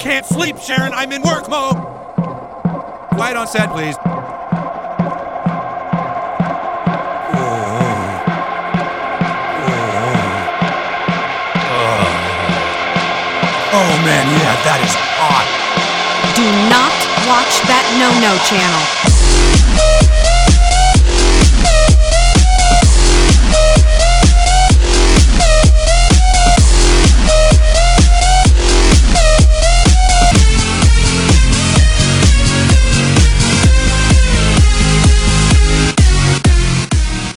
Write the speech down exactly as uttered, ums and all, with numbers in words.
can't sleep, Sharon. I'm in work mode. Quiet on set, please. Oh man, yeah, that is hot. Do not watch that no-no channel.